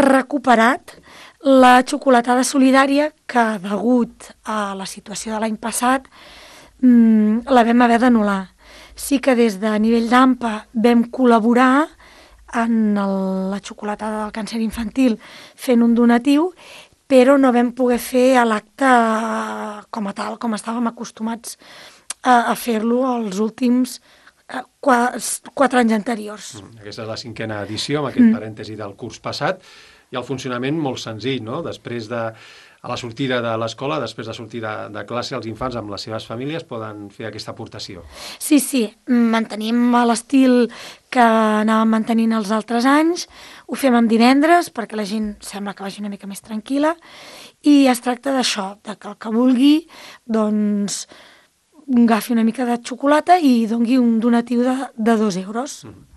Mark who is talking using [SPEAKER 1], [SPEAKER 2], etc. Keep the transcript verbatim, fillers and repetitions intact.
[SPEAKER 1] recuperat la xocolatada solidària que, degut a la situació de l'any passat, la vam haver d'anul·lar. Sí que des de nivell d'AMPA vam col·laborar en la xocolatada del càncer infantil fent un donatiu, però no vam poder fer l'acte com a tal, com estàvem acostumats a, a fer-lo els últims quatre, quatre anys anteriors.
[SPEAKER 2] Aquesta és la cinquena edició, amb aquest mm. parèntesi del curs passat, i el funcionament molt senzill, no? Després de, a la sortida de l'escola, després de sortir de, de classe, els infants amb les seves famílies poden fer aquesta aportació.
[SPEAKER 1] Sí, sí, mantenim l'estil que anàvem mantenint els altres anys, ho fem en divendres perquè la gent sembla que vagi una mica més tranquil·la, i es tracta d'això, de que el que vulgui, doncs, agafi una mica de xocolata i doni un donatiu de, de dos euros. Mm.